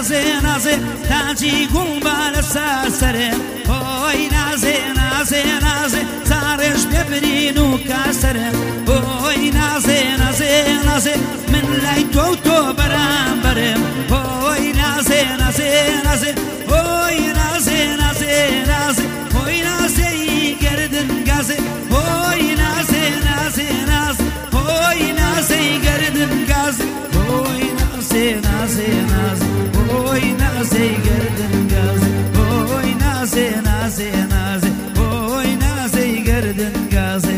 نازێ نازێ تاجی گوڵبا لەسەر سەرێ بۆی نازێ نازێ نازێ زارێش بێبرین و کاسەرێ بۆی نازێ نازێ نازێ من لای تۆ و تۆ بەرامبەرێم بۆی نازێ نازێ نازێ بۆی نازێ نازێ نازێ بۆی نازێی گەردن گازێ بۆی نازێ نازێ نازێ بۆی نازێی گەردن گازێ بۆی نازێ نازێ نازێ بۆی نازێی گەردن گازێ بۆی نازێ نازێ نازێ بۆی نازێی گەردن گازێ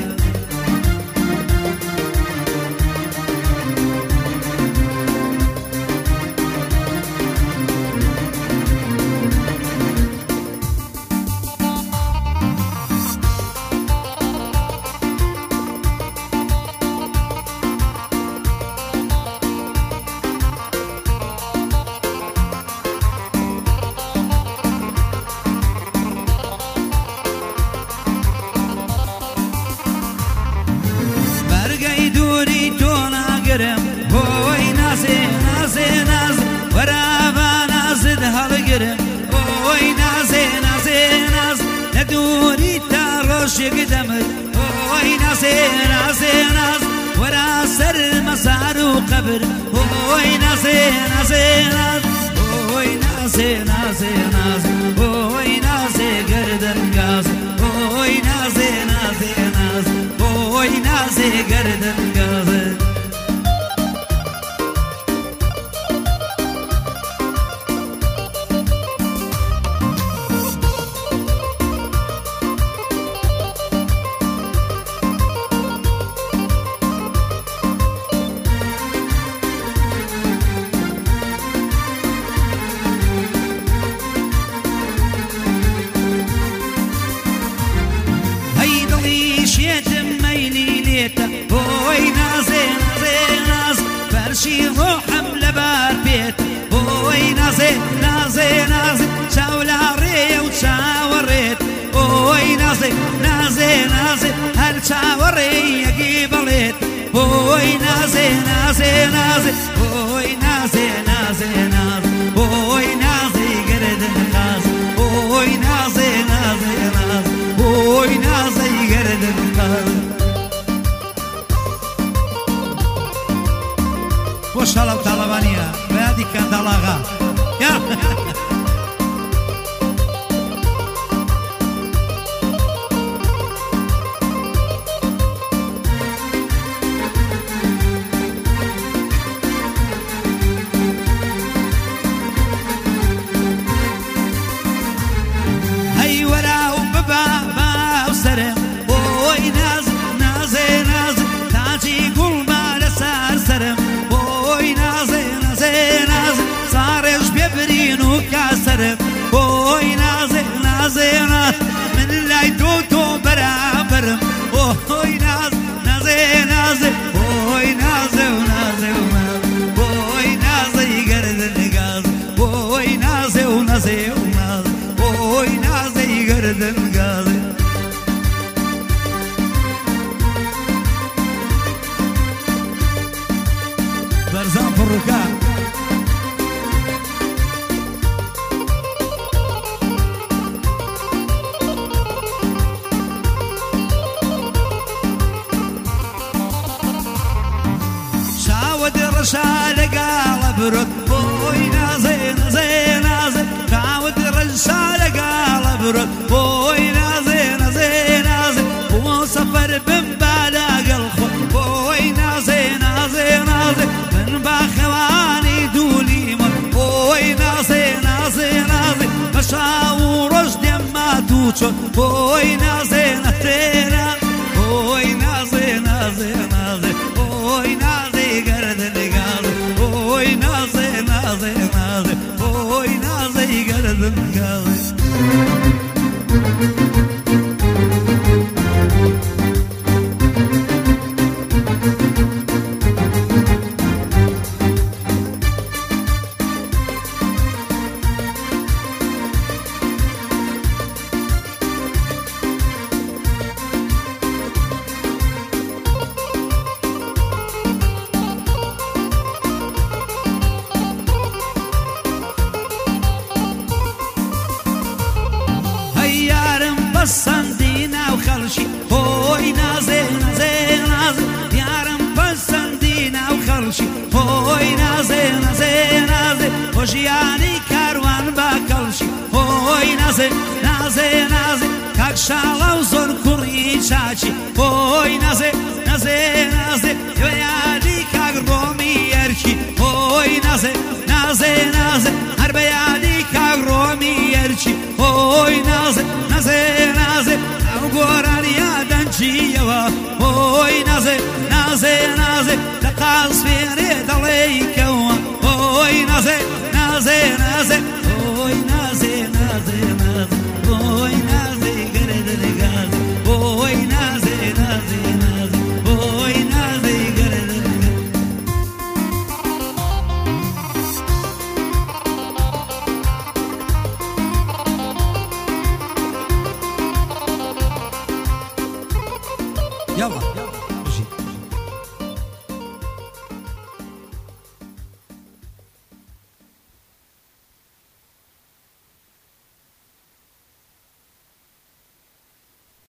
بۆی نازێ نازێ نازێ وەرابا نازت هەڵگرم بۆی نازێ نازێ نازێ لە دووری تا ڕۆژێک دەمر بۆی نازێ نازێ نازێ وەرا سەر مەزار و قەبر بۆی نازێ نازێ نازێ بۆی نازێ نازێ نازێ بۆی نازێ گەردن گازێ بۆی نازێ نازێ نازێ بۆی نازێ گەردن گازێ بۆی نازێ نازێ نازێ فەرشی ڕۆحم لەبار بێت بۆی نازێ نازێ نازێ چاولاڕێ و چاوەڕێت بۆی نازێ نازێ نازێ هەر چاوەڕێ یەکی بڵێت بۆی نازێ نازێ نازێ بۆی نازێ نازێ نازێ بۆی نازێ گەردن غازێ بۆی نازێ نازێ نازێ بۆی نازێ گەردن غازێ خوشحالم طالبانیه بیادی کندال آقا هی وراو ببا باو سرم بۆی نازێ نازێ نازێ تاجی گوڵبا لەسەر سەرم زارێش بێبرین و کاسەرم بۆی نازێ نازێ نازێ من لای تۆ تۆ بەرامبەرم بۆی نازێ نازێ نازێ بۆی نازێ و نازێ و نازێ بۆی نازێی گەردن گازێ بۆی نازێ و نازێ و نازێ بۆی نازێی گەردن گازێ بەرزان پڕووکە شالقة برد بوي نازي نازي نازي تعود شالقة برد بوي نازي نازي نازي وسفر بمبالغ الخط بوي نازي نازي نازي من باخواني دولي من بوي نازي نازي نازي مشاورش دم توچو بوي نازي نازي بوي نازي نازي نازي بوي نازي گردن گازه بوي نازي نازي نازي بوي نازي گردن گازه پەسەندینە و خەڵکی خۆی نازێ نازێ نازێ یارم پەسەندینە و خەڵکی خۆی نازێ نازێ نازێ بۆ ژیانی کاروان بە کەڵکی خۆی نازێ نازێ نازێ کاک شاڵە و زۆر کوڕی چاچی خۆی نازێ نازێ نازێ بەیادی کاک ڕۆمی ئەرکی خۆی نازێ نازێ نازێ هەر بەیادی کاک ڕۆمی ئەرکی خۆی نازێ نازێ نازێ ئەو گۆرانیا دەنجیەوە خۆی نازێ نازێ نازێ لە قاز فێرێ دەڵێیکەوە خۆی نازێ نازێ نازێ خۆی نازێ نازێ